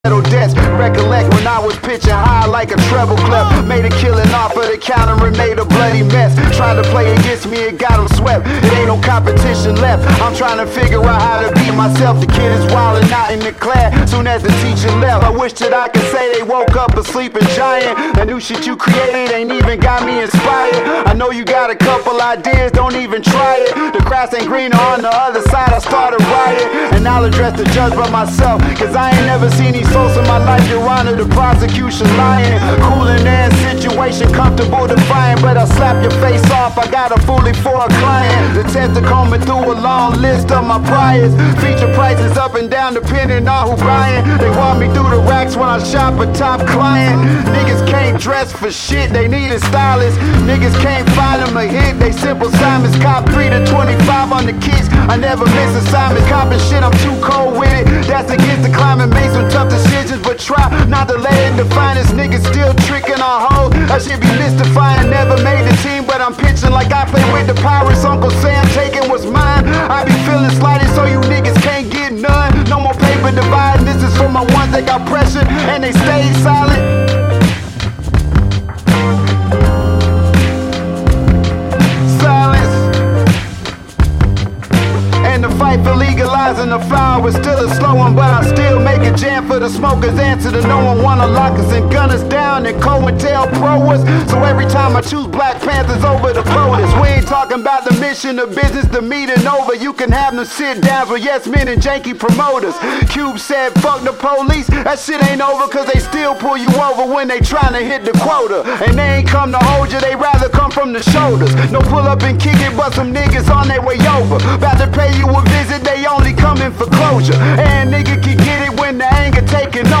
metal debts. Recollect when I was pitching high like a treble clef. Made a killing off of the counter and made a bloody mess. Trying to play against me, it got them swept. It ain't no competition left. I'm trying to figure out how to beat myself. The kid is wildin' out in the class soon as the teacher left. I wish that I could say they woke up a sleeping giant. The new shit you created ain't even got me inspired. I know you got a couple ideas, don't even try it. The grass ain't greener on the other side. I started riot, and I'll address the judge by myself, cause I ain't never seen these folks in my life. Your Honor, the prosecution lying. Cool in their situation, comfortable defying, but I'll slap your face off. I got a fully for a client. The test are coming through a long list of my priors. Feature prices up and down depending on who buying. They want me through the racks when I shop a top client. Niggas can't dress for shit, they need a stylist. Niggas can't find them a hit, they simple Simons. Cop 3 to 25 on the kicks, I never miss assignments. Copping shit, I'm too cold with it. That's against the climate, made some tough decisions, but try not to let it define us. Niggas still tricking on hoes, that shit be mystifying. Never made the team, but I'm pitching like I play with the Pirates. Uncle Sam taking what's mine. I be feeling slighted, so you niggas can't get none. No more paper dividing, this is for my ones that got pressure and they stayed silent. The fight for legalizing the flower is still a slow one, but I still make a jam for the smokers. Answer to no one wanna lock us and gun us down and COINTELPRO us. So every time I choose Black Panthers over the POTUS. We ain't talking about the mission of business, the meeting over. You can have them sit downs with yes men and janky promoters. Cube said fuck the police, that shit ain't over, cause they still pull you over when they tryna hit the quota. And they ain't come to hold you, they rather come from the shoulders. No pull up and kick it, but some niggas on their way over. About to pay you a visit, they only coming for closure. And nigga can get it when the anger taking over.